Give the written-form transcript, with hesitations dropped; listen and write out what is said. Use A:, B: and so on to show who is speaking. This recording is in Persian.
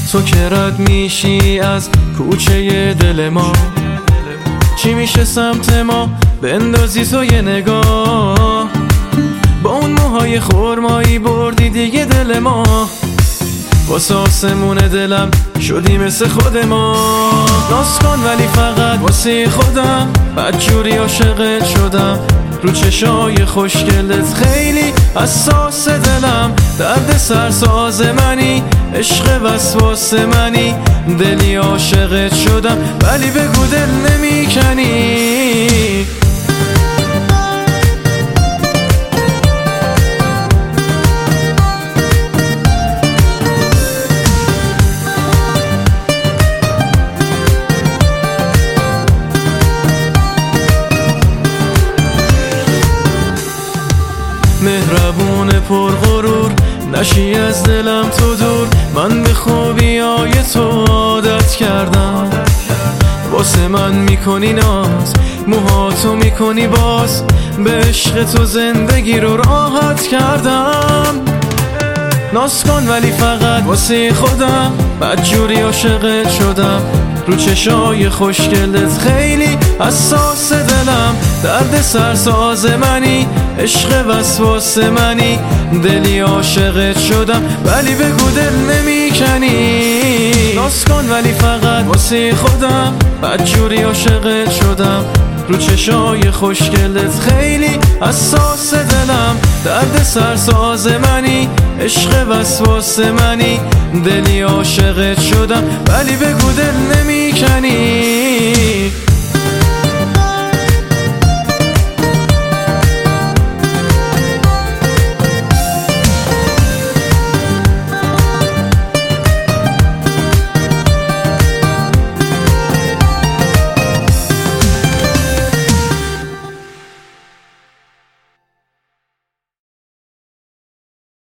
A: تو که رد میشی از کوچه دل ما، چی میشه سمت ما بندازی تو یه نگاه؟ با اون موهای خرمایی بردی دیگه دل ما، واسه آسمون دلم شدی مثل خود ما. ناز کن ولی فقط واسه خودم، بدجوری عاشقت شدم، رو چشای خوشگلت خیلی حساس دلم. درد سرساز منی، عشق وسواس منی، دلی عاشقت شدم ولی بگو دل نمیکنی. مهربون پرغرور نشی از دلم تو دور، من به خوبیای تو عادت کردم. واسه من میکنی ناز، موهاتو میکنی باز، به عشق تو زندگی رو راحت کردم. ناز کن ولی فقط واسه خودم، بدجوری عاشقت شدم، رو چشای خوشگلت خیلی حساس دلم. درد سرساز منی، عشق وسواس منی، دلی عاشقت شدم ولی بگو دل نمیکنی. ناز کن ولی فقط واسه خودم، بدجوری عاشقت شدم، رو چشای خوشگلت خیلی حساس دلم. درد سرساز منی، عشق وسواس منی، دلی عاشقت شدم ولی بگو دل نمیکنی.